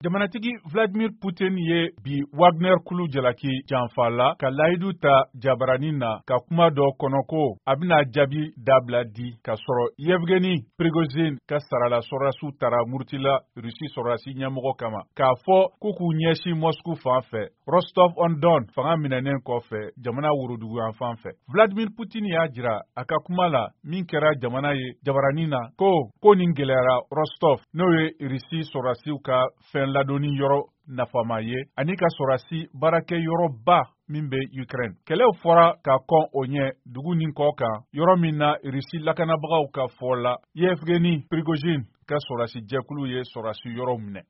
Jamanatigi Vladimir Putin ye bi Wagner kulu jalaki janfa la ka layidu ta jabaranin na ka kuma dɔ kɔnɔ ko a bɛna jaabi dabila di ka sɔrɔ Yevgeny Prigozhin ka sarala sɔrɔdasiw tara murutila Rusi sɔrɔdasi ɲɛmɔgɔ kama k'a fɔ k'u k'u ɲɛsin Moscou fan fɛ Rostov-on-Don fanga minɛnen kɔfɛ jamana woroduguyan fan fɛ. Vladimir Putin y'a jira a ka kuma la min kɛra jamana ye jabaranin na ko nin gɛlɛyara Rostov n'o ye Rusi sɔrɔdasiw ka fɛn ladonni yɔrɔ nafama ye ani ka sɔrɔdasi baarakɛ yɔrɔba min bɛ Ukraine. Kɛlɛw fɔra ka kɔn o ɲɛ dugu nin kɔ kan yɔrɔ min na Rusi lakanabagaw ka fɔ la Yevgeny Prigozhin ka sɔrɔdasi jɛkulu ye sɔrɔdasi yɔrɔ minɛ.